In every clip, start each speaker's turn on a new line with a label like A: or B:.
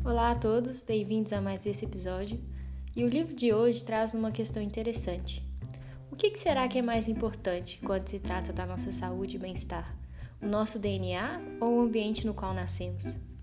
A: Olá a todos, bem-vindos a mais esse episódio. E o livro de hoje traz uma questão interessante. O que será que é mais importante quando se trata da nossa saúde e bem-estar? O nosso DNA ou o ambiente no qual nascemos?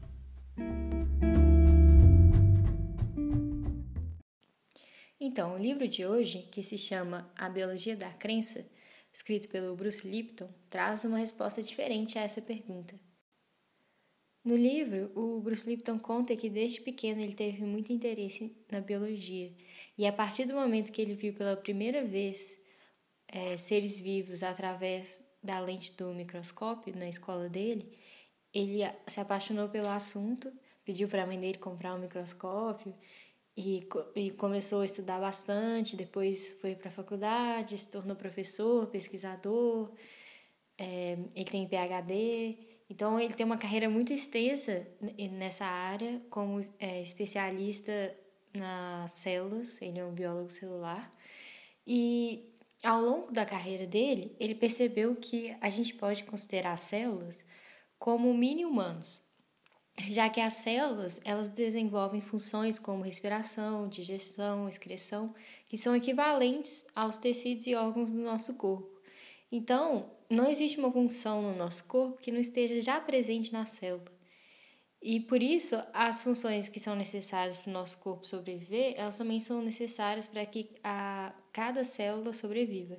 A: Então, o livro de hoje, que se chama A Biologia da Crença, escrito pelo Bruce Lipton, traz uma resposta diferente a essa pergunta. No livro, o Bruce Lipton conta que desde pequeno ele teve muito interesse na biologia e a partir do momento que ele viu pela primeira vez seres vivos através da lente do microscópio na escola dele, ele se apaixonou pelo assunto, pediu para a mãe dele comprar um microscópio e começou a estudar bastante, depois foi para a faculdade, se tornou professor, pesquisador, ele tem PhD. Então, ele tem uma carreira muito extensa nessa área, como especialista nas células, ele é um biólogo celular. E, ao longo da carreira dele, ele percebeu que a gente pode considerar as células como mini-humanos, já que as células elas desenvolvem funções como respiração, digestão, excreção, que são equivalentes aos tecidos e órgãos do nosso corpo. Então, não existe uma função no nosso corpo que não esteja já presente na célula. E por isso, as funções que são necessárias para o nosso corpo sobreviver, elas também são necessárias para que cada célula sobreviva.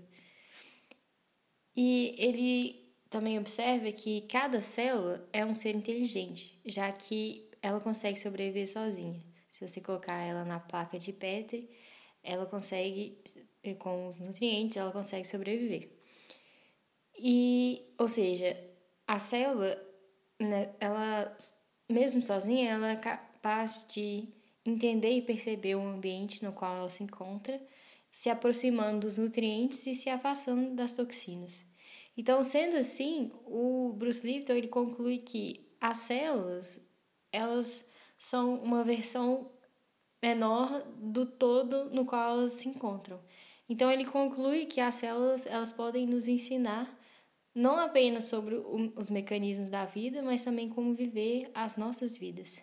A: E ele também observa que cada célula é um ser inteligente, já que ela consegue sobreviver sozinha. Se você colocar ela na placa de Petri, ela consegue, com os nutrientes, ela consegue sobreviver. Ou seja, a célula, né, ela, mesmo sozinha, ela é capaz de entender e perceber o ambiente no qual ela se encontra, se aproximando dos nutrientes e se afastando das toxinas. Então, sendo assim, o Bruce Lipton ele conclui que as células elas são uma versão menor do todo no qual elas se encontram. Então, ele conclui que as células elas podem nos ensinar não apenas sobre os mecanismos da vida, mas também como viver as nossas vidas.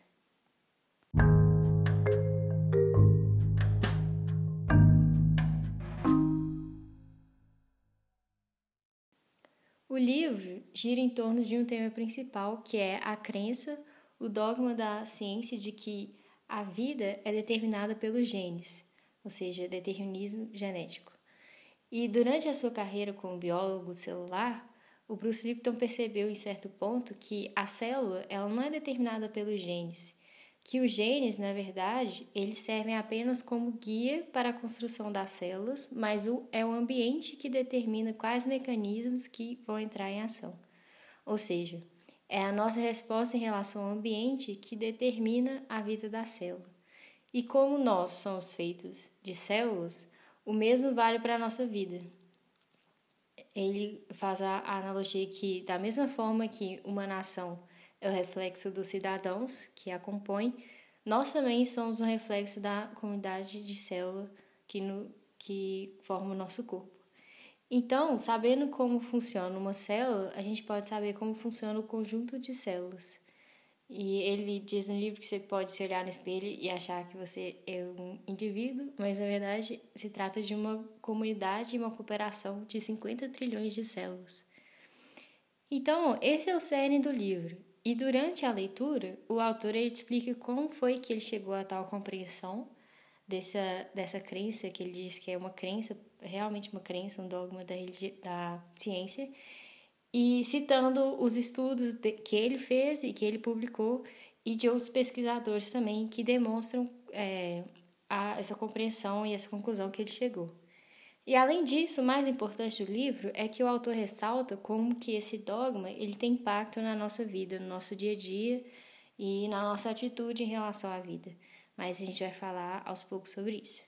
A: O livro gira em torno de um tema principal, que é a crença, o dogma da ciência de que a vida é determinada pelos genes, ou seja, determinismo genético. E durante a sua carreira como biólogo celular, o Bruce Lipton percebeu em certo ponto que a célula ela não é determinada pelos genes, que os genes, na verdade, eles servem apenas como guia para a construção das células, mas é o ambiente que determina quais mecanismos que vão entrar em ação. Ou seja, é a nossa resposta em relação ao ambiente que determina a vida da célula. E como nós somos feitos de células, o mesmo vale para a nossa vida. Ele faz a analogia que, da mesma forma que uma nação é o reflexo dos cidadãos que a compõem, nós também somos um reflexo da comunidade de célula que forma o nosso corpo. Então, sabendo como funciona uma célula, a gente pode saber como funciona o conjunto de células. E ele diz no livro que você pode se olhar no espelho e achar que você é um indivíduo, mas na verdade se trata de uma comunidade e uma cooperação de 50 trilhões de células. Então, esse é o cerne do livro. E durante a leitura, o autor ele explica como foi que ele chegou a tal compreensão dessa crença, que ele diz que é uma crença, realmente uma crença, um dogma da ciência, e citando os estudos que ele fez e que ele publicou e de outros pesquisadores também que demonstram essa compreensão e essa conclusão que ele chegou. E além disso, o mais importante do livro é que o autor ressalta como que esse dogma ele tem impacto na nossa vida, no nosso dia a dia e na nossa atitude em relação à vida. Mas a gente vai falar aos poucos sobre isso.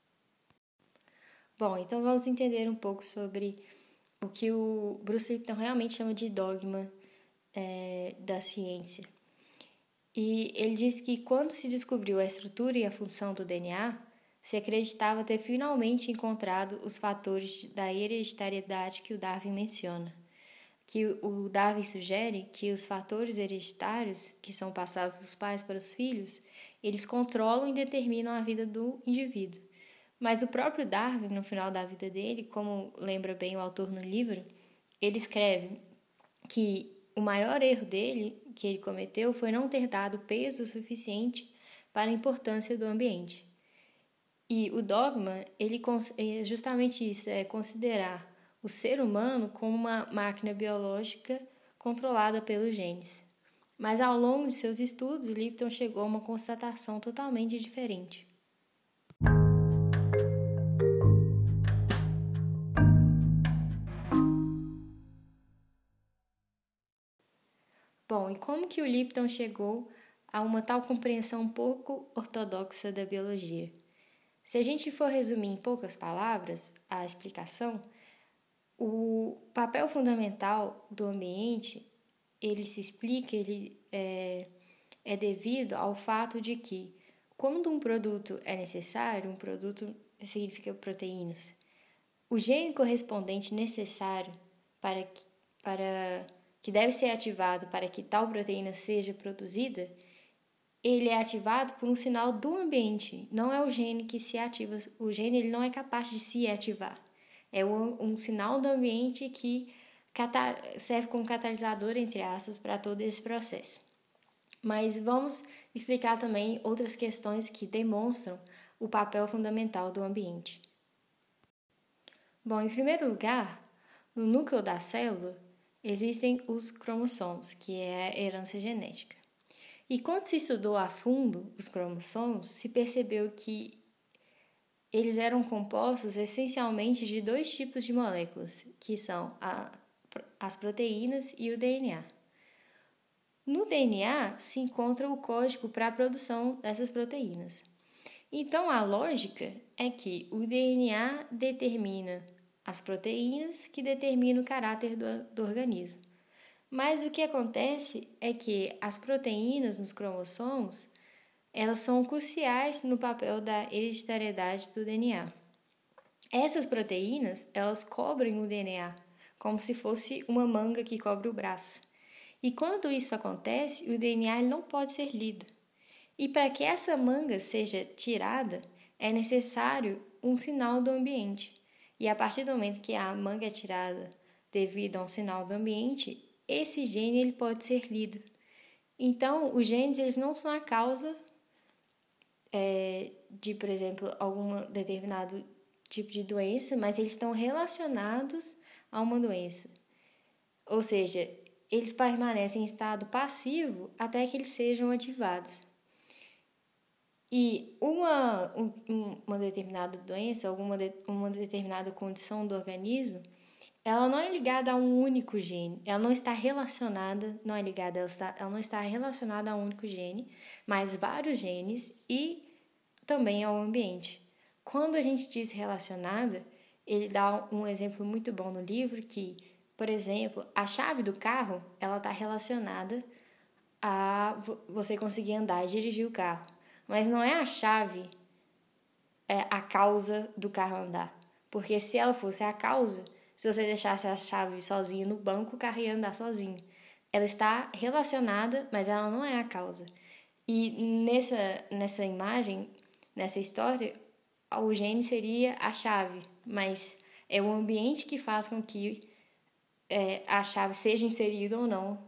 A: Bom, então vamos entender um pouco sobre o que o Bruce Lipton realmente chama de dogma da ciência. E ele diz que quando se descobriu a estrutura e a função do DNA, se acreditava ter finalmente encontrado os fatores da hereditariedade que o Darwin menciona, que o Darwin sugere que os fatores hereditários, que são passados dos pais para os filhos, eles controlam e determinam a vida do indivíduo. Mas o próprio Darwin, no final da vida dele, como lembra bem o autor no livro, ele escreve que o maior erro dele, que ele cometeu, foi não ter dado peso suficiente para a importância do ambiente. E o dogma, é justamente isso, é considerar o ser humano como uma máquina biológica controlada pelos genes. Mas ao longo de seus estudos, Lipton chegou a uma constatação totalmente diferente. Bom, e como que o Lipton chegou a uma tal compreensão um pouco ortodoxa da biologia? Se a gente for resumir em poucas palavras a explicação, o papel fundamental do ambiente, ele se explica, ele é devido ao fato de que, quando um produto é necessário, um produto significa proteínas, o gene correspondente necessário para que deve ser ativado para que tal proteína seja produzida, ele é ativado por um sinal do ambiente. Não é o gene que se ativa. O gene ele não é capaz de se ativar. É um sinal do ambiente que serve como catalisador, entre aspas, para todo esse processo. Mas vamos explicar também outras questões que demonstram o papel fundamental do ambiente. Bom, em primeiro lugar, no núcleo da célula existem os cromossomos, que é a herança genética. E quando se estudou a fundo os cromossomos, se percebeu que eles eram compostos essencialmente de dois tipos de moléculas, que são as proteínas e o DNA. No DNA se encontra o código para a produção dessas proteínas. Então, a lógica é que o DNA determina as proteínas que determinam o caráter do organismo. Mas o que acontece é que as proteínas nos cromossomos, elas são cruciais no papel da hereditariedade do DNA. Essas proteínas, elas cobrem o DNA, como se fosse uma manga que cobre o braço. E quando isso acontece, o DNA não pode ser lido. E para que essa manga seja tirada, é necessário um sinal do ambiente. E a partir do momento que a manga é tirada devido a um sinal do ambiente, esse gene ele pode ser lido. Então, os genes eles não são a causa de, por exemplo, algum determinado tipo de doença, mas eles estão relacionados a uma doença. Ou seja, eles permanecem em estado passivo até que eles sejam ativados. E uma determinada doença, uma determinada condição do organismo, ela não é ligada a um único gene, ela não está relacionada, ela não está relacionada a um único gene, mas vários genes e também ao ambiente. Quando a gente diz relacionada, ele dá um exemplo muito bom no livro que, por exemplo, a chave do carro, ela está relacionada a você conseguir andar e dirigir o carro. Mas não é a chave a causa do carro andar. Porque se ela fosse a causa, se você deixasse a chave sozinha no banco, o carro ia andar sozinho. Ela está relacionada, mas ela não é a causa. E nessa imagem, nessa história, o gene seria a chave, mas é o ambiente que faz com que a chave seja inserida ou não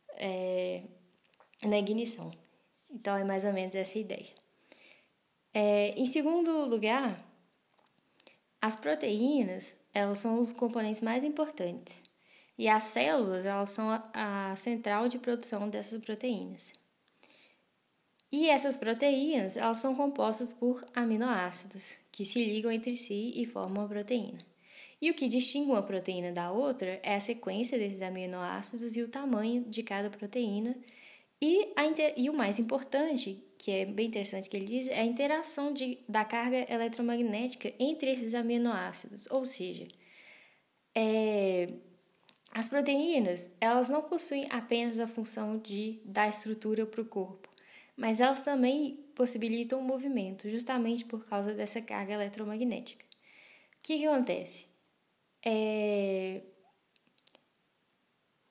A: na ignição. Então, é mais ou menos essa ideia. Em segundo lugar, as proteínas, elas são os componentes mais importantes. E as células, elas são a central de produção dessas proteínas. E essas proteínas, elas são compostas por aminoácidos, que se ligam entre si e formam a proteína. E o que distingue uma proteína da outra é a sequência desses aminoácidos e o tamanho de cada proteína. E o mais importante, que é bem interessante que ele diz, é a interação da carga eletromagnética entre esses aminoácidos. Ou seja, as proteínas, elas não possuem apenas a função de dar estrutura para o corpo, mas elas também possibilitam o movimento, justamente por causa dessa carga eletromagnética. O que acontece?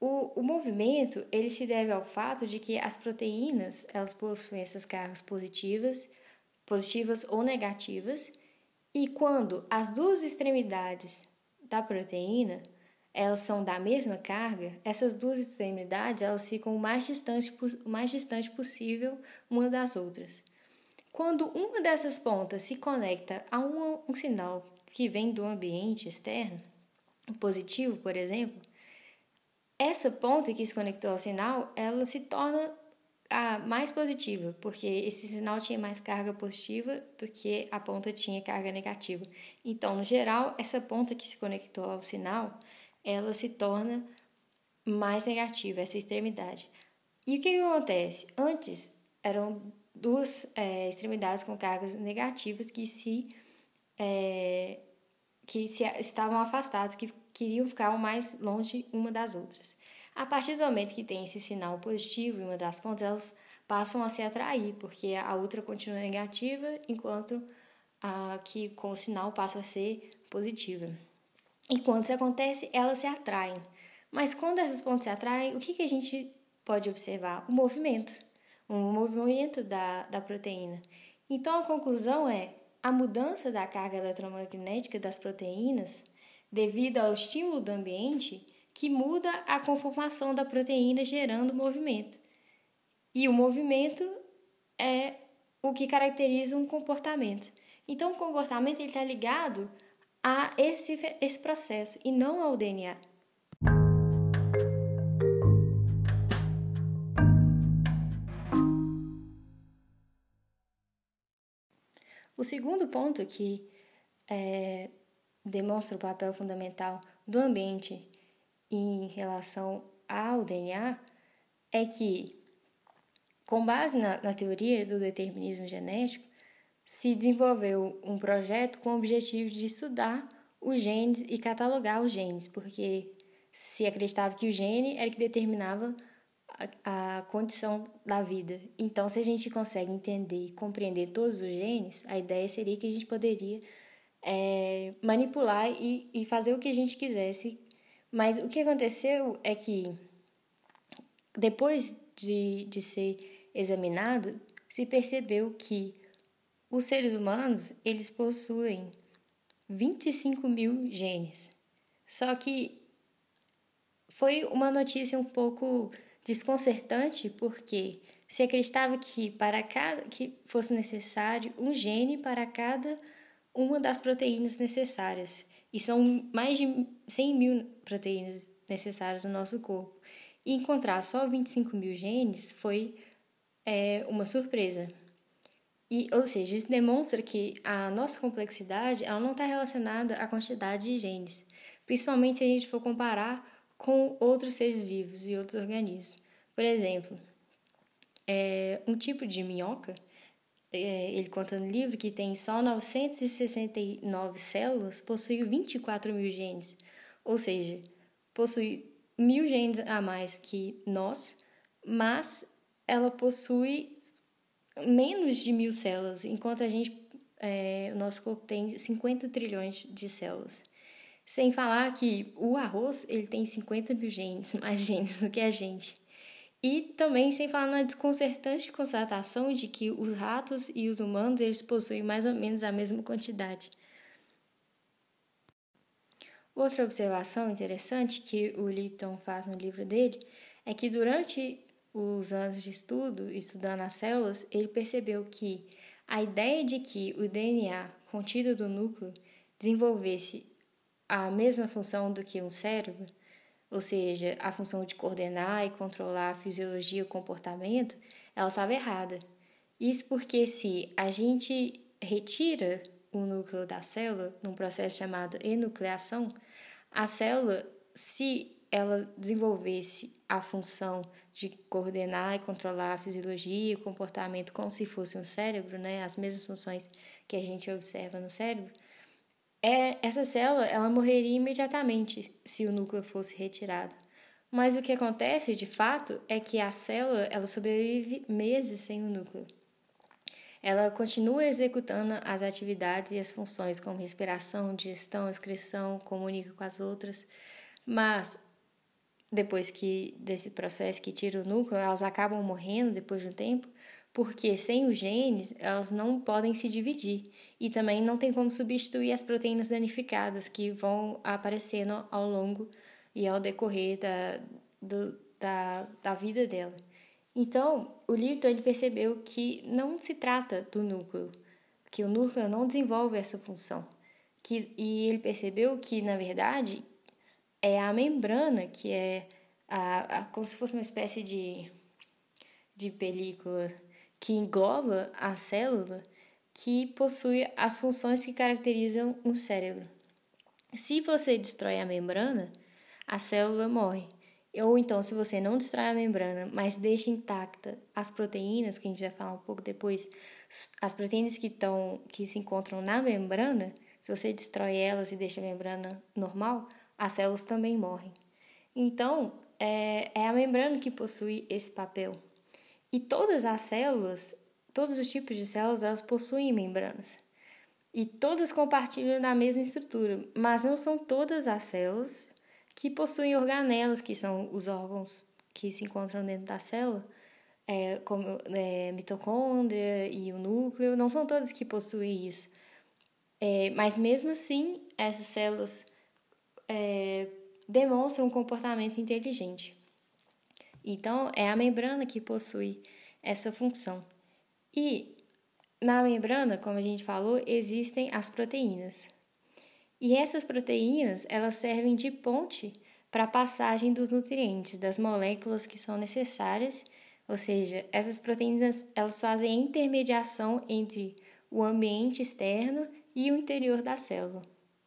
A: O movimento, ele se deve ao fato de que as proteínas, elas possuem essas cargas positivas ou negativas, e quando as duas extremidades da proteína, elas são da mesma carga, essas duas extremidades, elas ficam o mais distante possível uma das outras. Quando uma dessas pontas se conecta a um sinal que vem do ambiente externo, positivo, por exemplo, essa ponta que se conectou ao sinal, ela se torna a mais positiva, porque esse sinal tinha mais carga positiva do que a ponta tinha carga negativa. Então, no geral, essa ponta que se conectou ao sinal, ela se torna mais negativa, essa extremidade. E o que acontece? Antes, eram duas extremidades com cargas negativas que estavam afastadas, que queriam ficar o mais longe uma das outras. A partir do momento que tem esse sinal positivo em uma das pontas, elas passam a se atrair, porque a outra continua negativa, enquanto a que com o sinal passa a ser positiva. E quando isso acontece, elas se atraem. Mas quando essas pontas se atraem, o que a gente pode observar? O movimento da proteína. Então, a conclusão é a mudança da carga eletromagnética das proteínas devido ao estímulo do ambiente que muda a conformação da proteína gerando movimento. E o movimento é o que caracteriza um comportamento. Então, o comportamento está ligado a esse processo e não ao DNA. O segundo ponto que demonstra o papel fundamental do ambiente em relação ao DNA é que, com base na teoria do determinismo genético, se desenvolveu um projeto com o objetivo de estudar os genes e catalogar os genes, porque se acreditava que o gene era que determinava a condição da vida. Então, se a gente consegue entender e compreender todos os genes, a ideia seria que a gente poderia manipular e fazer o que a gente quisesse. Mas o que aconteceu é que, depois de ser examinado, se percebeu que os seres humanos, eles possuem 25 mil genes. Só que foi uma notícia um pouco desconcertante, porque se acreditava que que fosse necessário um gene para cada uma das proteínas necessárias. E são mais de 100 mil proteínas necessárias no nosso corpo. E encontrar só 25 mil genes foi uma surpresa. Ou seja, isso demonstra que a nossa complexidade ela não está relacionada à quantidade de genes, principalmente se a gente for comparar com outros seres vivos e outros organismos. Por exemplo, um tipo de minhoca, ele conta no livro que tem só 969 células, possui 24 mil genes, ou seja, possui 1.000 genes a mais que nós, mas ela possui menos de 1.000 células, enquanto o nosso corpo tem 50 trilhões de células. Sem falar que o arroz ele tem 50 mil genes, mais genes do que a gente. E também sem falar na desconcertante constatação de que os ratos e os humanos eles possuem mais ou menos a mesma quantidade. Outra observação interessante que o Lipton faz no livro dele é que durante os anos de estudando as células, ele percebeu que a ideia de que o DNA contido do núcleo desenvolvesse a mesma função do que um cérebro, ou seja, a função de coordenar e controlar a fisiologia e o comportamento, ela estava errada. Isso porque se a gente retira o núcleo da célula, num processo chamado enucleação, a célula, se ela desenvolvesse a função de coordenar e controlar a fisiologia e o comportamento como se fosse um cérebro, né, as mesmas funções que a gente observa no cérebro, essa célula ela morreria imediatamente se o núcleo fosse retirado. Mas o que acontece, de fato, é que a célula ela sobrevive meses sem o núcleo. Ela continua executando as atividades e as funções como respiração, digestão, excreção, comunica com as outras, mas depois desse processo que tira o núcleo, elas acabam morrendo depois de um tempo, porque sem os genes elas não podem se dividir e também não tem como substituir as proteínas danificadas que vão aparecendo ao longo e ao decorrer da vida dela. Então, o Lipton ele percebeu que não se trata do núcleo, que o núcleo não desenvolve essa função. E ele percebeu que, na verdade, é a membrana que é como se fosse uma espécie de película que engloba a célula que possui as funções que caracterizam o cérebro. Se você destrói a membrana, a célula morre. Ou então, se você não destrói a membrana, mas deixa intacta as proteínas, que a gente vai falar um pouco depois, as proteínas que se encontram na membrana, se você destrói elas e deixa a membrana normal, as células também morrem. Então, é a membrana que possui esse papel. E todas as células, todos os tipos de células, elas possuem membranas. E todas compartilham da mesma estrutura, mas não são todas as células que possuem organelas, que são os órgãos que se encontram dentro da célula, como mitocôndria e o núcleo, não são todas que possuem isso. Mas mesmo assim, essas células demonstram um comportamento inteligente. Então, é a membrana que possui essa função. E na membrana, como a gente falou, existem as proteínas. E essas proteínas, elas servem de ponte para a passagem dos nutrientes, das moléculas que são necessárias, ou seja, essas proteínas, elas fazem a intermediação entre o ambiente externo e o interior da célula.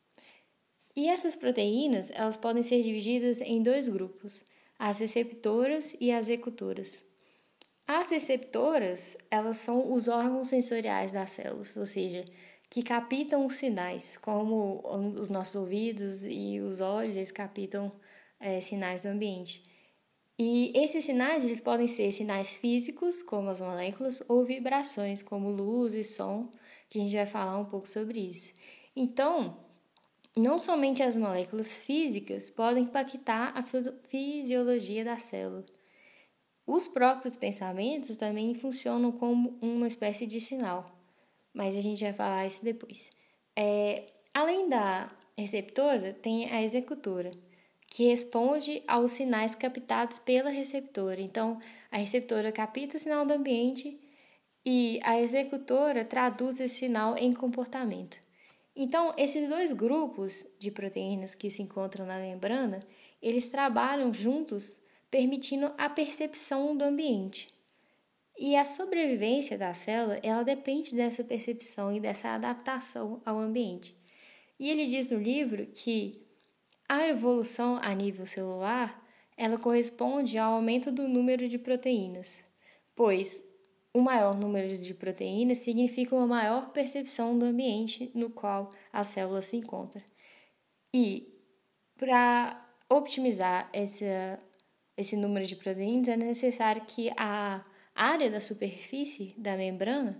A: E essas proteínas, elas podem ser divididas em dois grupos, as receptoras e as executoras. As receptoras, elas são os órgãos sensoriais das células, ou seja, que captam os sinais, como os nossos ouvidos e os olhos, eles captam sinais do ambiente. E esses sinais, eles podem ser sinais físicos, como as moléculas, ou vibrações, como luz e som, que a gente vai falar um pouco sobre isso. Então, não somente as moléculas físicas podem impactar a fisiologia da célula. Os próprios pensamentos também funcionam como uma espécie de sinal, mas a gente vai falar isso depois. Além da receptora, tem a executora, que responde aos sinais captados pela receptora. Então, a receptora capta o sinal do ambiente e a executora traduz esse sinal em comportamento. Então, esses dois grupos de proteínas que se encontram na membrana, eles trabalham juntos, permitindo a percepção do ambiente. E a sobrevivência da célula, ela depende dessa percepção e dessa adaptação ao ambiente. E ele diz no livro que a evolução a nível celular, ela corresponde ao aumento do número de proteínas, pois o maior número de proteínas significa uma maior percepção do ambiente no qual a célula se encontra. E para optimizar esse número de proteínas, é necessário que a área da superfície da membrana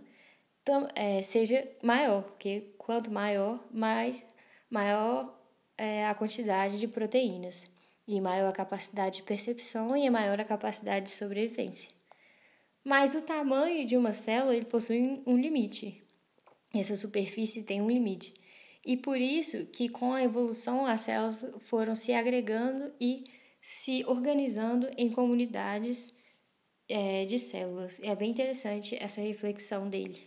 A: seja maior, porque quanto maior, maior é a quantidade de proteínas, e maior a capacidade de percepção e maior a capacidade de sobrevivência. Mas o tamanho de uma célula ele possui um limite. Essa superfície tem um limite. E por isso que com a evolução as células foram se agregando e se organizando em comunidades de células. É bem interessante essa reflexão dele.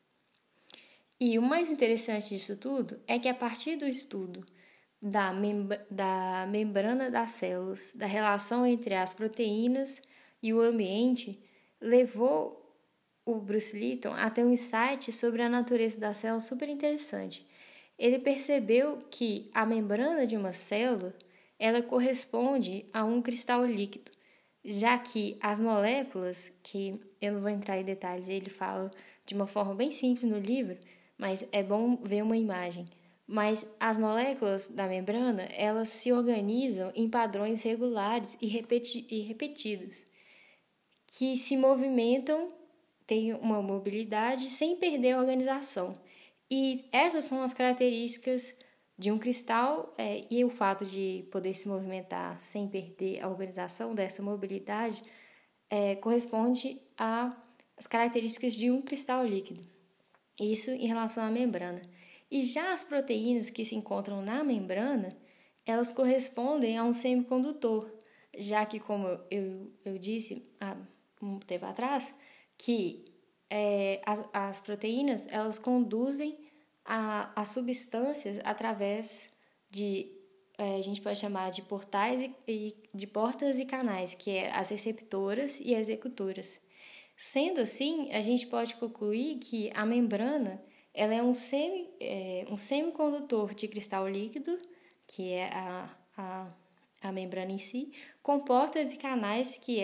A: E o mais interessante disso tudo é que a partir do estudo da membrana das células, da relação entre as proteínas e o ambiente, levou o Bruce Lipton a ter um insight sobre a natureza da célula super interessante. Ele percebeu que a membrana de uma célula ela corresponde a um cristal líquido, já que as moléculas, que eu não vou entrar em detalhes, ele fala de uma forma bem simples no livro, mas é bom ver uma imagem. Mas as moléculas da membrana, elas se organizam em padrões regulares e repetidos, que se movimentam, têm uma mobilidade sem perder a organização. E essas são as características de um cristal e o fato de poder se movimentar sem perder a organização dessa mobilidade corresponde às características de um cristal líquido. Isso em relação à membrana. E já as proteínas que se encontram na membrana, elas correspondem a um semicondutor, já que, como eu disse há um tempo atrás, que as proteínas elas conduzem as substâncias através de, a gente pode chamar de portais de portas e canais, que é as receptoras e executoras. Sendo assim, a gente pode concluir que a membrana ela é um semicondutor de cristal líquido, que é a membrana em si, com portas e canais, que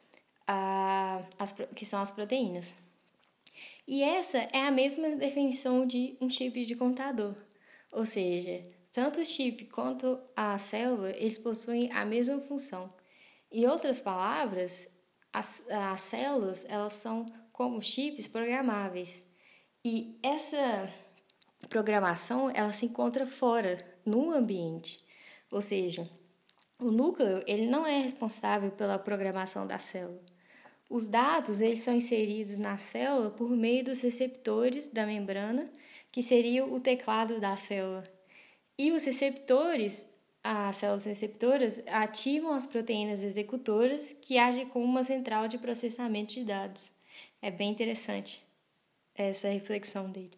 A: são as proteínas. E essa é a mesma definição de um chip de computador. Ou seja, tanto o chip quanto a célula, eles possuem a mesma função. Em outras palavras, as células elas são como chips programáveis. E essa programação ela se encontra fora, no ambiente. Ou seja, o núcleo ele não é responsável pela programação da célula. Os dados eles são inseridos na célula por meio dos receptores da membrana, que seria o teclado da célula. E os receptores, as células receptoras, ativam as proteínas executoras, que agem como uma central de processamento de dados. É bem interessante essa reflexão dele.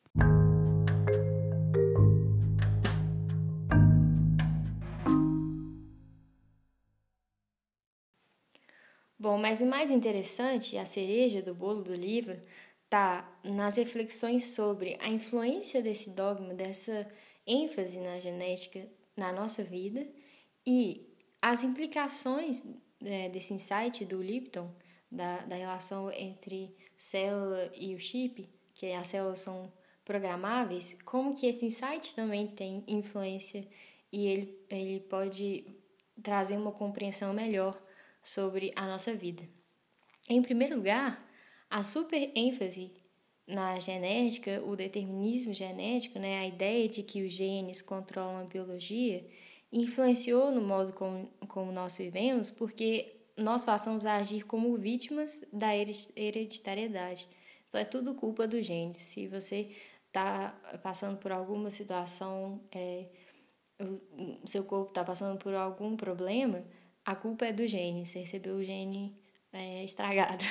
A: Bom, mas o mais interessante, a cereja do bolo do livro, está nas reflexões sobre a influência desse dogma, dessa ênfase na genética na nossa vida e as implicações desse insight do Lipton, da relação entre célula e o chip, que as células são programáveis, como que esse insight também tem influência e ele pode trazer uma compreensão melhor sobre a nossa vida. Em primeiro lugar, a super ênfase na genética, o determinismo genético, a ideia de que os genes controlam a biologia, influenciou no modo como nós vivemos, porque nós passamos a agir como vítimas da hereditariedade. Então, é tudo culpa dos genes. Se você está passando por alguma situação, o seu corpo está passando por algum problema, a culpa é do gene, você recebeu o gene estragado.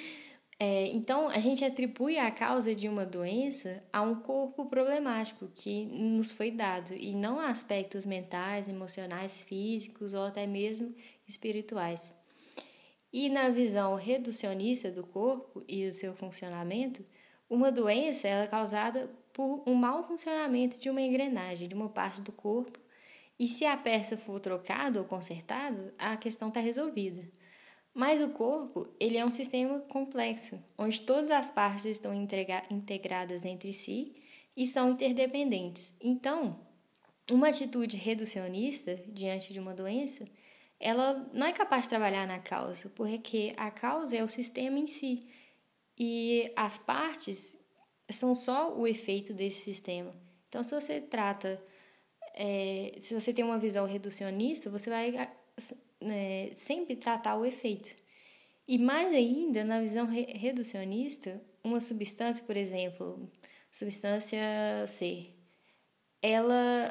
A: Então, a gente atribui a causa de uma doença a um corpo problemático que nos foi dado, e não a aspectos mentais, emocionais, físicos ou até mesmo espirituais. E na visão reducionista do corpo e do seu funcionamento, uma doença é causada por um mau funcionamento de uma engrenagem, de uma parte do corpo, e se a peça for trocada ou consertada, a questão está resolvida. Mas o corpo ele é um sistema complexo, onde todas as partes estão integradas entre si e são interdependentes. Então, uma atitude reducionista diante de uma doença, ela não é capaz de trabalhar na causa, porque a causa é o sistema em si e as partes são só o efeito desse sistema. Então, se você tem uma visão reducionista, você vai sempre tratar o efeito. E mais ainda, na visão reducionista, uma substância, por exemplo, substância C, ela,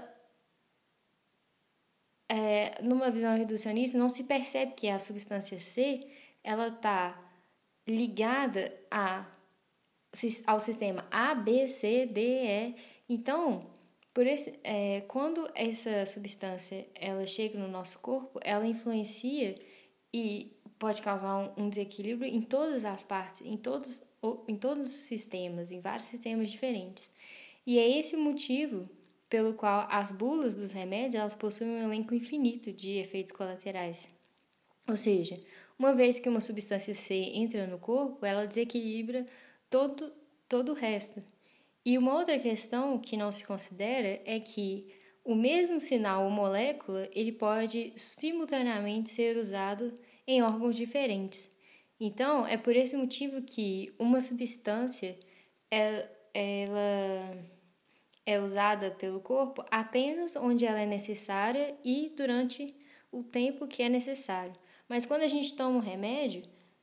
A: numa visão reducionista, não se percebe que a substância C ela está ligada ao sistema A, B, C, D, E. Então, quando essa substância ela chega no nosso corpo, ela influencia e pode causar um desequilíbrio em todas as partes, em todos os sistemas, em vários sistemas diferentes. E é esse o motivo pelo qual as bulas dos remédios elas possuem um elenco infinito de efeitos colaterais. Ou seja, uma vez que uma substância C entra no corpo, ela desequilibra todo o resto. E uma outra questão que não se considera é que o mesmo sinal ou molécula ele pode simultaneamente ser usado em órgãos diferentes. Então, é por esse motivo que uma substância é usada pelo corpo apenas onde ela é necessária e durante o tempo que é necessário. Mas quando a gente toma um remédio,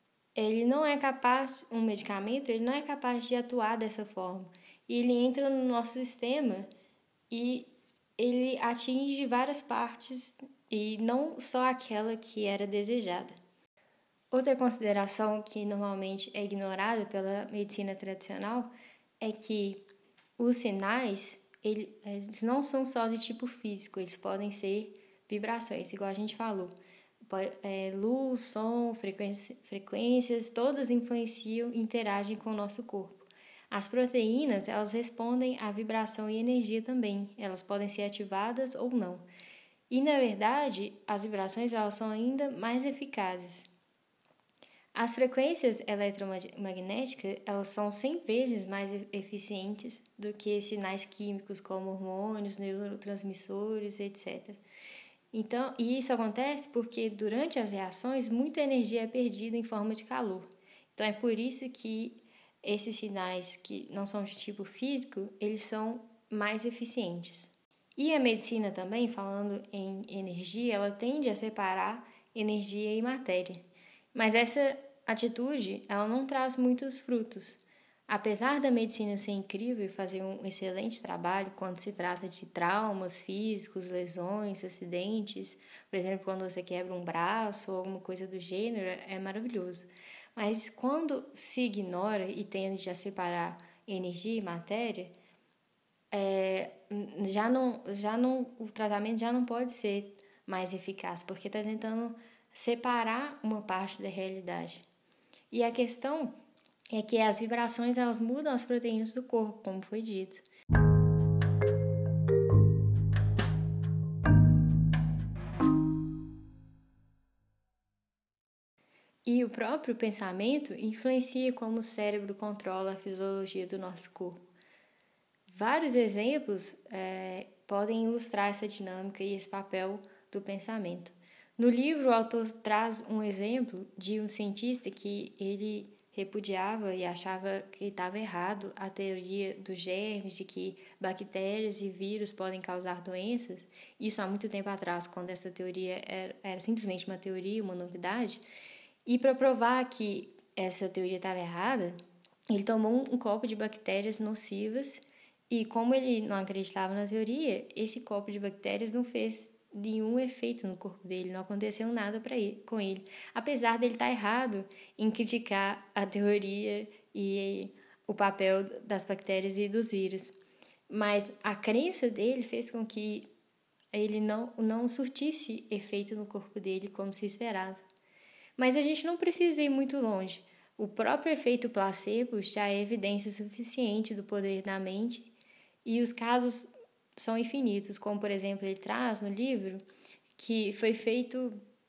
A: um medicamento, ele não é capaz de atuar dessa forma. E ele entra no nosso sistema e ele atinge várias partes e não só aquela que era desejada. Outra consideração que normalmente é ignorada pela medicina tradicional é que os sinais, eles não são só de tipo físico, eles podem ser vibrações, igual a gente falou. Luz, som, frequências, todas influenciam e interagem com o nosso corpo. As proteínas, elas respondem à vibração e energia também. Elas podem ser ativadas ou não. E, na verdade, as vibrações elas são ainda mais eficazes. As frequências eletromagnéticas, elas são 100 vezes mais eficientes do que sinais químicos como hormônios, neurotransmissores, etc. Então, e isso acontece porque durante as reações muita energia é perdida em forma de calor. Então é por isso que esses sinais que não são de tipo físico, eles são mais eficientes. E a medicina também, falando em energia, ela tende a separar energia e matéria. Mas essa atitude, ela não traz muitos frutos. Apesar da medicina ser incrível e fazer um excelente trabalho quando se trata de traumas físicos, lesões, acidentes, por exemplo, quando você quebra um braço ou alguma coisa do gênero, é maravilhoso. Mas quando se ignora e tende a separar energia e matéria, o tratamento já não pode ser mais eficaz, porque está tentando separar uma parte da realidade. E a questão é que as vibrações elas mudam as proteínas do corpo, como foi dito. E o próprio pensamento influencia como o cérebro controla a fisiologia do nosso corpo. Vários exemplos podem ilustrar essa dinâmica e esse papel do pensamento. No livro, o autor traz um exemplo de um cientista que ele repudiava e achava que estava errado a teoria dos germes, de que bactérias e vírus podem causar doenças. Isso há muito tempo atrás, quando essa teoria era simplesmente uma teoria, uma novidade. E para provar que essa teoria estava errada, ele tomou um copo de bactérias nocivas e, como ele não acreditava na teoria, esse copo de bactérias não fez nenhum efeito no corpo dele, não aconteceu nada com ele, apesar dele estar errado em criticar a teoria e o papel das bactérias e dos vírus. Mas a crença dele fez com que ele não surtisse efeito no corpo dele como se esperava. Mas a gente não precisa ir muito longe. O próprio efeito placebo já é evidência suficiente do poder da mente e os casos são infinitos, como, por exemplo, ele traz no livro que foi feito,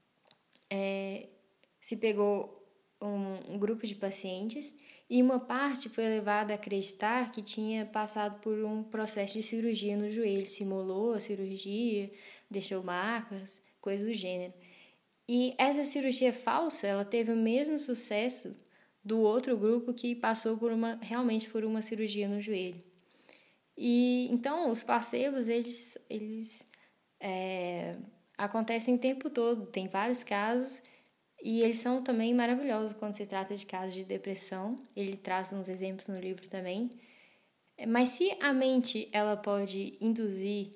A: se pegou um grupo de pacientes e uma parte foi levada a acreditar que tinha passado por um processo de cirurgia no joelho, simulou a cirurgia, deixou marcas, coisas do gênero. E essa cirurgia falsa, ela teve o mesmo sucesso do outro grupo que passou realmente por uma cirurgia no joelho. E então os placebos eles acontecem o tempo todo, tem vários casos e eles são também maravilhosos quando se trata de casos de depressão. Ele traz uns exemplos no livro também. Mas se a mente ela pode induzir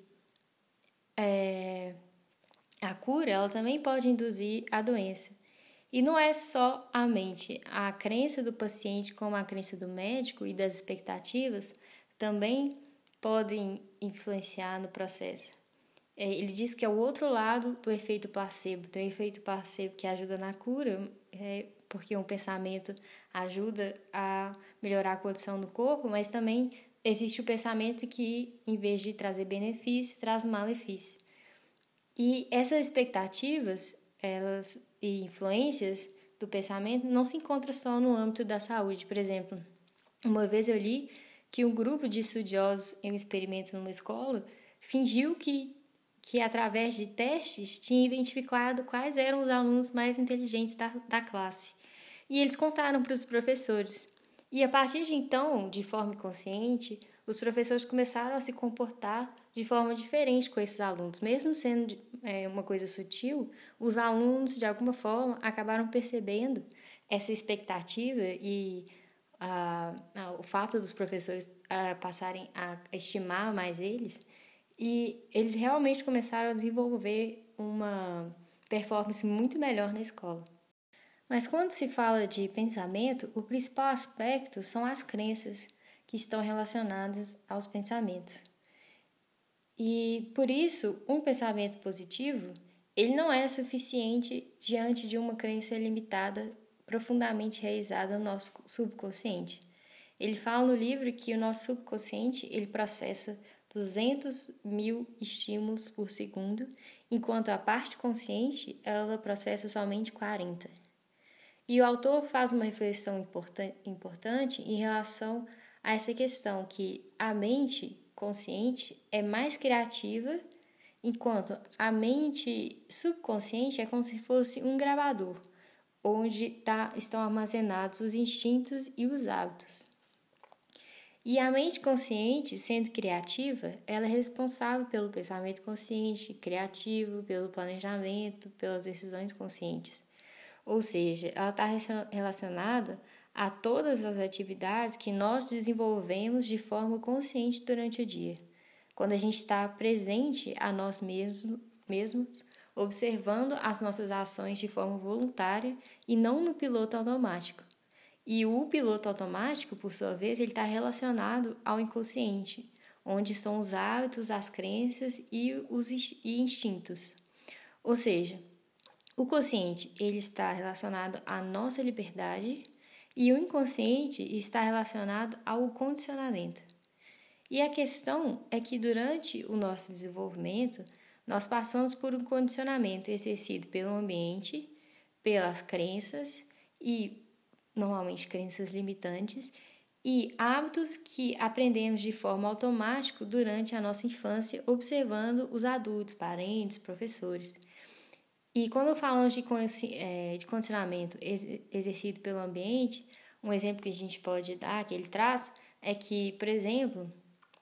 A: a cura, ela também pode induzir a doença. E não é só a mente, a crença do paciente como a crença do médico e das expectativas também podem influenciar no processo. Ele diz que é o outro lado do efeito placebo. Tem o efeito placebo que ajuda na cura, porque um pensamento ajuda a melhorar a condição do corpo, mas também existe o pensamento que, em vez de trazer benefício, traz malefício. E essas expectativas e influências do pensamento não se encontram só no âmbito da saúde. Por exemplo, uma vez eu li que um grupo de estudiosos em um experimento numa escola fingiu que através de testes tinha identificado quais eram os alunos mais inteligentes da classe. E eles contaram para os professores. E a partir de então, de forma inconsciente, os professores começaram a se comportar de forma diferente com esses alunos. Mesmo sendo uma coisa sutil, os alunos, de alguma forma, acabaram percebendo essa expectativa e o fato dos professores passarem a estimar mais eles, e eles realmente começaram a desenvolver uma performance muito melhor na escola. Mas quando se fala de pensamento, o principal aspecto são as crenças que estão relacionadas aos pensamentos. E por isso, um pensamento positivo, ele não é suficiente diante de uma crença limitada, profundamente enraizada no nosso subconsciente. Ele fala no livro que o nosso subconsciente ele processa 200 mil estímulos por segundo, enquanto a parte consciente ela processa somente 40. E o autor faz uma reflexão importante em relação a essa questão que a mente consciente é mais criativa, enquanto a mente subconsciente é como se fosse um gravador, onde estão armazenados os instintos e os hábitos. E a mente consciente, sendo criativa, ela é responsável pelo pensamento consciente, criativo, pelo planejamento, pelas decisões conscientes. Ou seja, ela está relacionada a todas as atividades que nós desenvolvemos de forma consciente durante o dia. Quando a gente está presente a nós mesmos, observando as nossas ações de forma voluntária e não no piloto automático. E o piloto automático, por sua vez, ele está relacionado ao inconsciente, onde estão os hábitos, as crenças e os instintos. Ou seja, o consciente ele está relacionado à nossa liberdade e o inconsciente está relacionado ao condicionamento. E a questão é que durante o nosso desenvolvimento, nós passamos por um condicionamento exercido pelo ambiente, pelas crenças e, normalmente, crenças limitantes e hábitos que aprendemos de forma automática durante a nossa infância, observando os adultos, parentes, professores. E quando falamos de condicionamento exercido pelo ambiente, um exemplo que a gente pode dar, que ele traz, é que, por exemplo,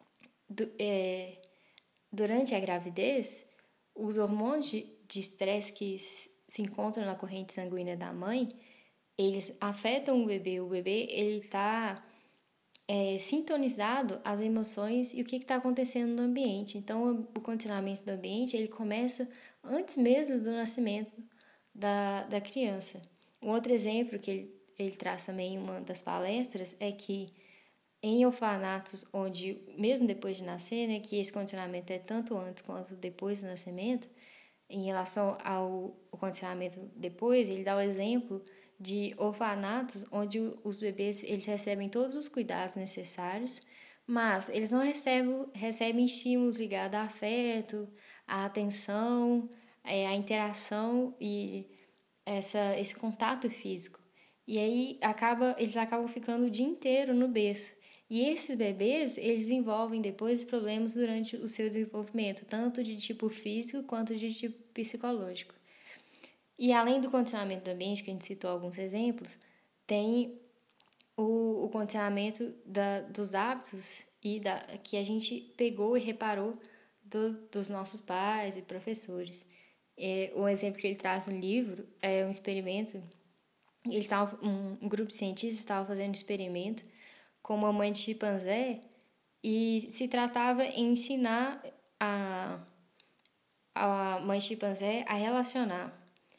A: durante a gravidez, os hormônios de estresse que se encontram na corrente sanguínea da mãe, eles afetam o bebê. O bebê está sintonizado às emoções e o que está acontecendo no ambiente. Então, o condicionamento do ambiente ele começa antes mesmo do nascimento da criança. Um outro exemplo que ele traz também em uma das palestras é que em orfanatos, onde mesmo depois de nascer, né, que esse condicionamento é tanto antes quanto depois do nascimento, em relação ao condicionamento depois, ele dá o exemplo de orfanatos onde os bebês eles recebem todos os cuidados necessários, mas eles não recebem estímulos ligados a afeto, a atenção, a interação e esse contato físico. E aí eles acabam ficando o dia inteiro no berço. E esses bebês, eles desenvolvem depois problemas durante o seu desenvolvimento, tanto de tipo físico quanto de tipo psicológico. E além do condicionamento do ambiente, que a gente citou alguns exemplos, tem o condicionamento dos hábitos que a gente pegou e reparou dos nossos pais e professores. Um exemplo que ele traz no livro é um experimento. Um grupo de cientistas estava fazendo um experimento com uma mãe de chimpanzé e se tratava em ensinar a mãe de chimpanzé a relacionar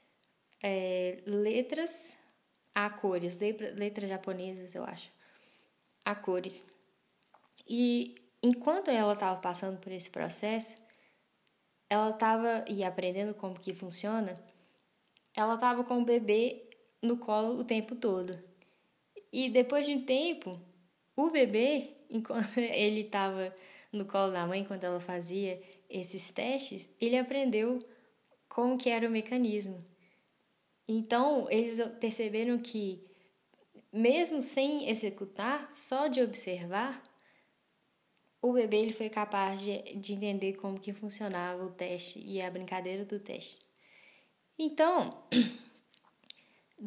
A: letras a cores, letras japonesas, eu acho, a cores. E enquanto ela estava passando por esse processo, ela estava aprendendo como que funciona, ela estava com o bebê no colo o tempo todo. E depois de um tempo, o bebê, enquanto ele estava no colo da mãe, enquanto ela fazia esses testes, ele aprendeu como que era o mecanismo. Então, eles perceberam que, mesmo sem executar, só de observar, o bebê ele foi capaz de entender como que funcionava o teste e a brincadeira do teste. Então,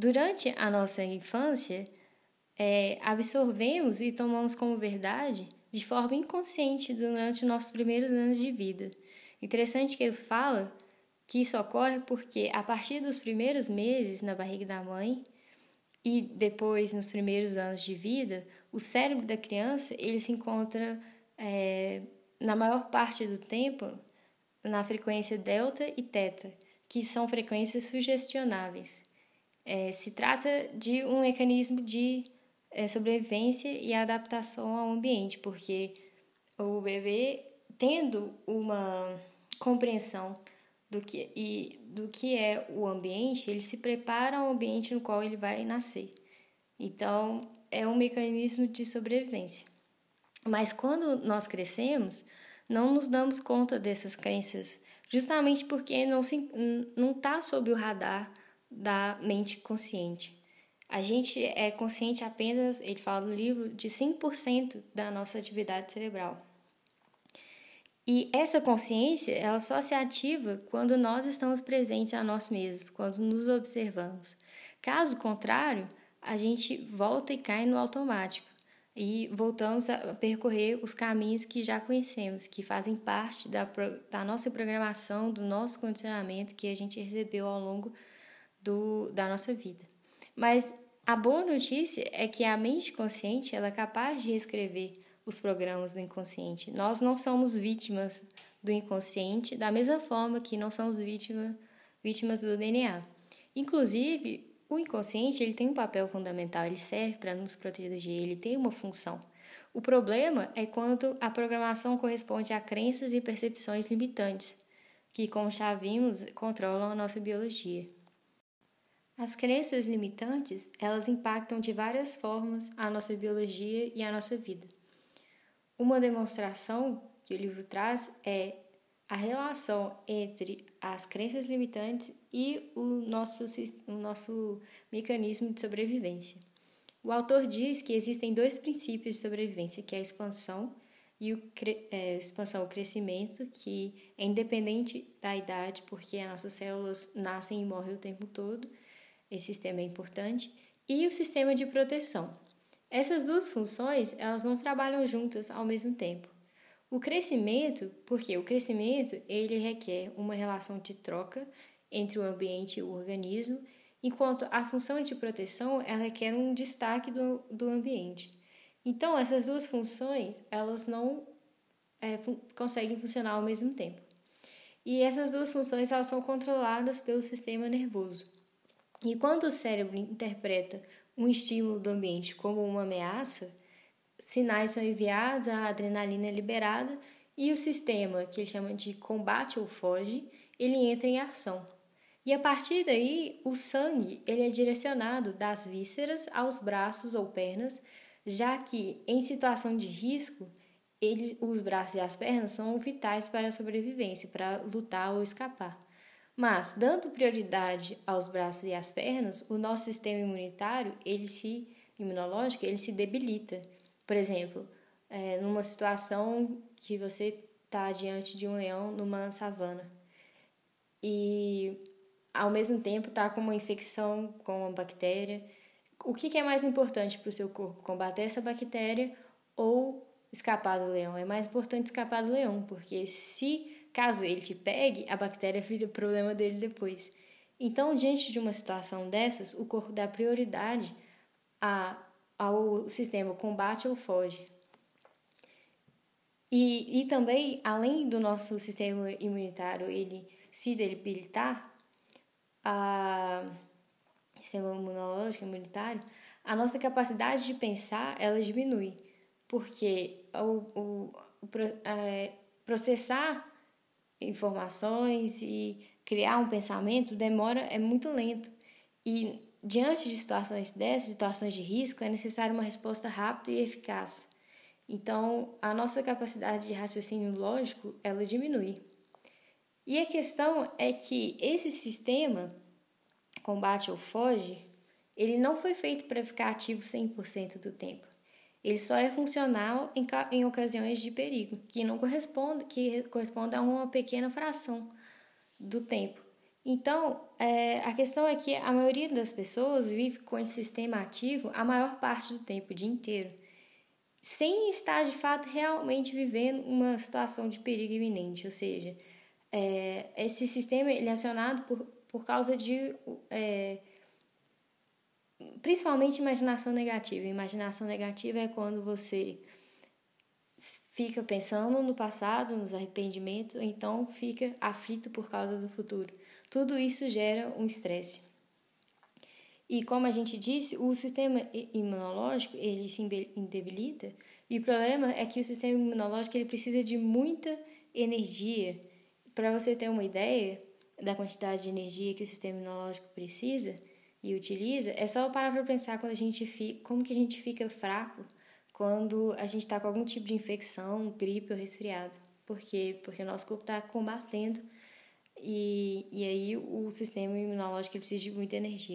A: durante a nossa infância, absorvemos e tomamos como verdade de forma inconsciente durante nossos primeiros anos de vida. Interessante que ele fala que isso ocorre porque a partir dos primeiros meses na barriga da mãe e depois nos primeiros anos de vida, o cérebro da criança ele se encontra na maior parte do tempo na frequência delta e teta, que são frequências sugestionáveis. Se trata de um mecanismo de sobrevivência e adaptação ao ambiente, porque o bebê, tendo uma compreensão do que é o ambiente, ele se prepara ao ambiente no qual ele vai nascer. Então, é um mecanismo de sobrevivência. Mas quando nós crescemos, não nos damos conta dessas crenças, justamente porque não está sob o radar da mente consciente. A gente é consciente apenas, ele fala no livro, de 5% da nossa atividade cerebral. E essa consciência, ela só se ativa quando nós estamos presentes a nós mesmos, quando nos observamos. Caso contrário, a gente volta e cai no automático e voltamos a percorrer os caminhos que já conhecemos, que fazem parte da nossa programação, do nosso condicionamento que a gente recebeu ao longo da nossa vida. Mas a boa notícia é que a mente consciente ela é capaz de reescrever os programas do inconsciente. Nós não somos vítimas do inconsciente da mesma forma que não somos vítimas do DNA. Inclusive, o inconsciente ele tem um papel fundamental, ele serve para nos proteger, ele tem uma função. O problema é quando a programação corresponde a crenças e percepções limitantes, que, como já vimos, controlam a nossa biologia. As crenças limitantes, elas impactam de várias formas a nossa biologia e a nossa vida. Uma demonstração que o livro traz é a relação entre as crenças limitantes e o nosso mecanismo de sobrevivência. O autor diz que existem 2 princípios de sobrevivência, que é a expansão e o crescimento, que é independente da idade, porque as nossas células nascem e morrem o tempo todo. Esse sistema é importante. E o sistema de proteção. Essas 2 funções, elas não trabalham juntas ao mesmo tempo. O crescimento, porque o crescimento, ele requer uma relação de troca entre o ambiente e o organismo, enquanto a função de proteção, ela requer um destaque do ambiente. Então, essas 2 funções, elas não conseguem funcionar ao mesmo tempo. E essas 2 funções, elas são controladas pelo sistema nervoso. E quando o cérebro interpreta um estímulo do ambiente como uma ameaça, sinais são enviados, a adrenalina é liberada e o sistema, que ele chama de combate ou foge, ele entra em ação. E a partir daí, o sangue ele é direcionado das vísceras aos braços ou pernas, já que em situação de risco, os braços e as pernas são vitais para a sobrevivência, para lutar ou escapar. Mas, dando prioridade aos braços e às pernas, o nosso sistema imunológico, ele se debilita. Por exemplo, numa situação que você está diante de um leão numa savana e, ao mesmo tempo, está com uma infecção com uma bactéria, o que é mais importante para o seu corpo? Combater essa bactéria ou escapar do leão? É mais importante escapar do leão, porque caso ele te pegue, a bactéria vira problema dele depois. Então, diante de uma situação dessas, o corpo dá prioridade ao sistema combate ou foge. E também, além do nosso sistema imunitário ele se debilitar, sistema imunológico, imunitário, a nossa capacidade de pensar, ela diminui. Porque processar informações e criar um pensamento é muito lento. E diante de situações dessas, situações de risco, é necessária uma resposta rápida e eficaz. Então, a nossa capacidade de raciocínio lógico, ela diminui. E a questão é que esse sistema, combate ou foge, ele não foi feito para ficar ativo 100% do tempo. Ele só é funcional em ocasiões de perigo, que corresponde a uma pequena fração do tempo. Então, a questão é que a maioria das pessoas vive com esse sistema ativo a maior parte do tempo, o dia inteiro. sem estar, de fato, realmente vivendo uma situação de perigo iminente. Ou seja, esse sistema ele é acionado por causa de, principalmente, imaginação negativa. Imaginação negativa é quando você fica pensando no passado, nos arrependimentos, ou então fica aflito por causa do futuro. Tudo isso gera um estresse. E como a gente disse, o sistema imunológico ele se debilita, e o problema é que o sistema imunológico ele precisa de muita energia. Para você ter uma ideia da quantidade de energia que o sistema imunológico precisa e utiliza, é só parar para pensar como que a gente fica fraco quando a gente está com algum tipo de infecção, gripe ou resfriado. Por quê? Porque o nosso corpo está combatendo e aí o sistema imunológico precisa de muita energia.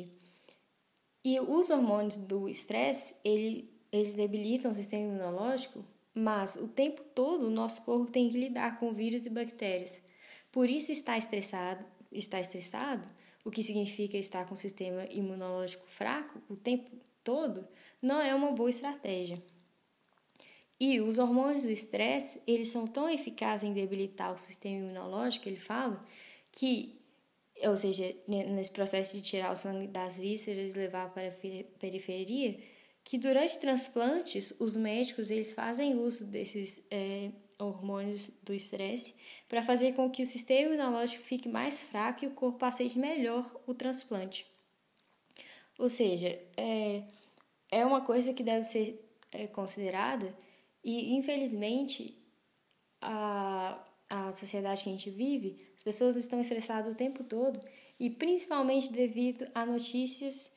A: E os hormônios do estresse, eles debilitam o sistema imunológico, mas o tempo todo o nosso corpo tem que lidar com vírus e bactérias. Por isso está estressado, o que significa estar com o sistema imunológico fraco o tempo todo, não é uma boa estratégia. E os hormônios do estresse, eles são tão eficazes em debilitar o sistema imunológico, ele fala, que, ou seja, nesse processo de tirar o sangue das vísceras e levar para a periferia, que durante transplantes, os médicos eles fazem uso desses hormônios do estresse para fazer com que o sistema imunológico fique mais fraco e o corpo aceite melhor o transplante. Ou seja, é uma coisa que deve ser considerada e, infelizmente, a sociedade que a gente vive, as pessoas estão estressadas o tempo todo e principalmente devido a notícias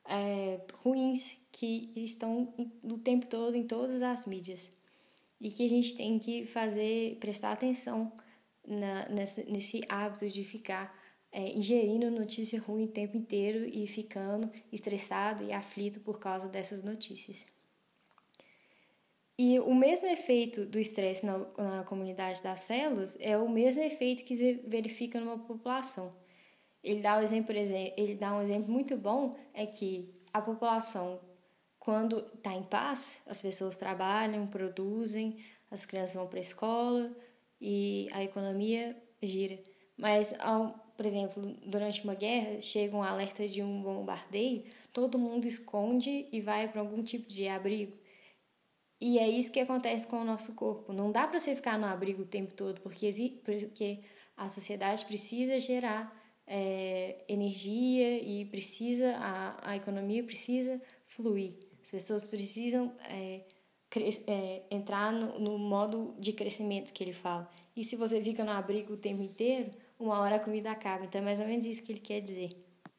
A: ruins que estão o tempo todo em todas as mídias e que a gente tem que prestar atenção nesse hábito de ficar ingerindo notícia ruim o tempo inteiro e ficando estressado e aflito por causa dessas notícias. E o mesmo efeito do estresse na comunidade das células é o mesmo efeito que se verifica numa população. Ele dá um exemplo muito bom, é que a população, quando está em paz, as pessoas trabalham, produzem, as crianças vão para a escola e a economia gira. Mas, por exemplo, durante uma guerra, chega um alerta de um bombardeio, todo mundo esconde e vai para algum tipo de abrigo. E é isso que acontece com o nosso corpo. Não dá para você ficar no abrigo o tempo todo, porque a sociedade precisa gerar energia e a economia precisa fluir. As pessoas precisam entrar no modo de crescimento que ele fala. E se você fica no abrigo o tempo inteiro, uma hora a comida acaba. Então é mais ou menos isso que ele quer dizer.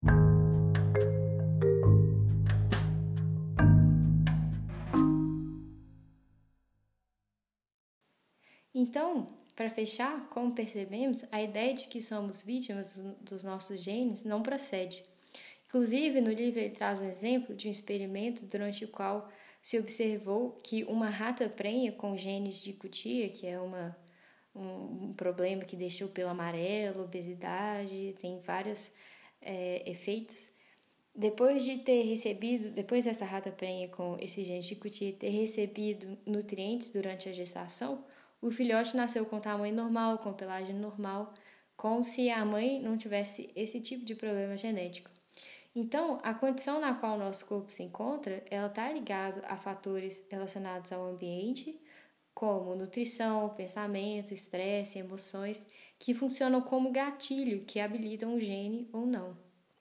A: Então, para fechar, como percebemos, a ideia de que somos vítimas dos nossos genes não procede. Inclusive, no livro ele traz um exemplo de um experimento durante o qual se observou que uma rata prenha com genes de cutia, que é um problema que deixa o pelo amarelo, obesidade, tem vários efeitos. Depois dessa rata prenha com esse gene de cutia ter recebido nutrientes durante a gestação, o filhote nasceu com tamanho normal, com pelagem normal, como se a mãe não tivesse esse tipo de problema genético. Então, a condição na qual o nosso corpo se encontra, ela está ligada a fatores relacionados ao ambiente, como nutrição, pensamento, estresse, emoções, que funcionam como gatilho que habilitam o gene ou não.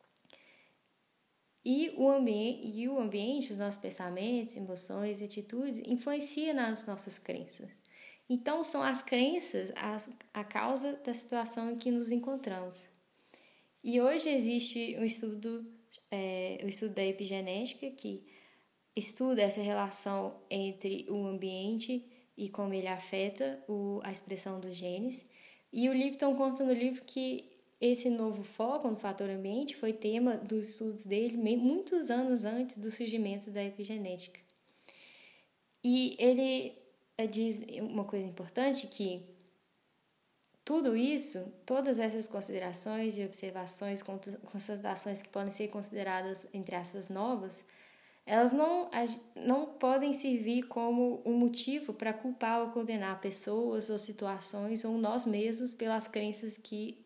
A: E o ambiente, os nossos pensamentos, emoções e atitudes, influenciam nas nossas crenças. Então, são as crenças a causa da situação em que nos encontramos. E hoje existe o estudo da epigenética, que estuda essa relação entre o ambiente e como ele afeta a expressão dos genes. E o Lipton conta no livro que esse novo foco no fator ambiente foi tema dos estudos dele muitos anos antes do surgimento da epigenética. E ele diz uma coisa importante, que tudo isso, todas essas considerações e observações, constatações que podem ser consideradas, entre aspas, novas, elas não podem servir como um motivo para culpar ou condenar pessoas ou situações ou nós mesmos pelas crenças que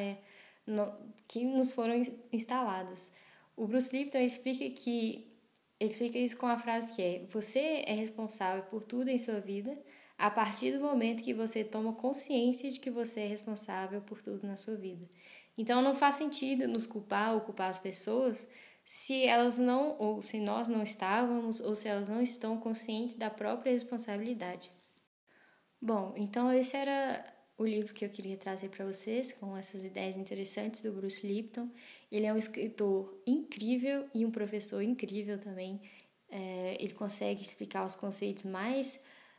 A: nos foram instaladas. O Bruce Lipton explica isso com a frase que é: você é responsável por tudo em sua vida a partir do momento que você toma consciência de que você é responsável por tudo na sua vida. Então não faz sentido nos culpar ou culpar as pessoas se elas não, ou se nós não estávamos, ou se elas não estão conscientes da própria responsabilidade. Bom, então esse era o livro que eu queria trazer para vocês, com essas ideias interessantes do Bruce Lipton. Ele é um escritor incrível e um professor incrível também. Ele consegue explicar os conceitos mais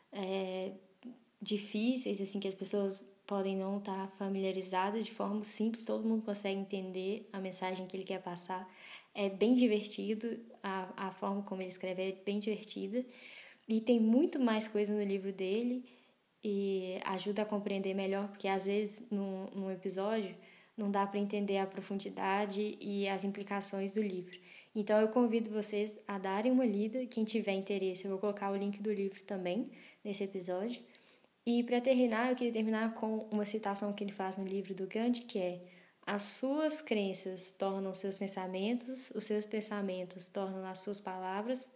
A: difíceis, assim, que as pessoas podem não estar familiarizadas, de forma simples, todo mundo consegue entender a mensagem que ele quer passar. É bem divertido, a forma como ele escreve é bem divertida, e tem muito mais coisa no livro dele, e ajuda a compreender melhor, porque às vezes num episódio não dá para entender a profundidade e as implicações do livro. Então eu convido vocês a darem uma lida, quem tiver interesse, eu vou colocar o link do livro também nesse episódio. E para terminar, eu queria terminar com uma citação que ele faz no livro do Gandhi, que é: as suas crenças tornam seus pensamentos, os seus pensamentos tornam as suas palavras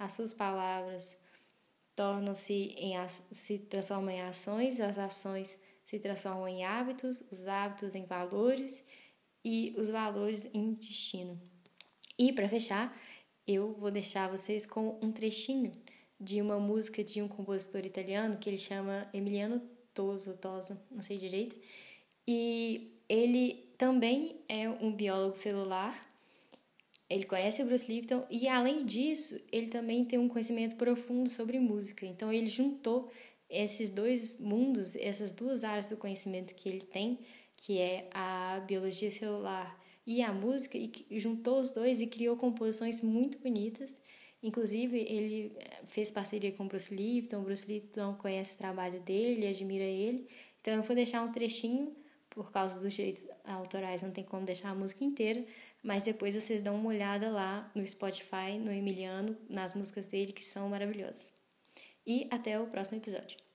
A: se transformam em ações, as ações se transformam em hábitos, os hábitos em valores e os valores em destino. E para fechar, eu vou deixar vocês com um trechinho de uma música de um compositor italiano que ele chama Emiliano Toso, não sei direito, e ele também é um biólogo celular. Ele conhece o Bruce Lipton e, além disso, ele também tem um conhecimento profundo sobre música. Então, ele juntou esses dois mundos, essas duas áreas do conhecimento que ele tem, que é a biologia celular e a música, e juntou os dois e criou composições muito bonitas. Inclusive, ele fez parceria com o Bruce Lipton conhece o trabalho dele, admira ele. Então, eu vou deixar um trechinho, por causa dos direitos autorais, não tem como deixar a música inteira, mas depois vocês dão uma olhada lá no Spotify, no Emiliano, nas músicas dele, que são maravilhosas. E até o próximo episódio.